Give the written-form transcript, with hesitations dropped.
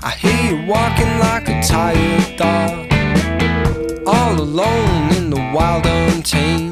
I hear you walking like a tired dog, all alone in the wild untamed.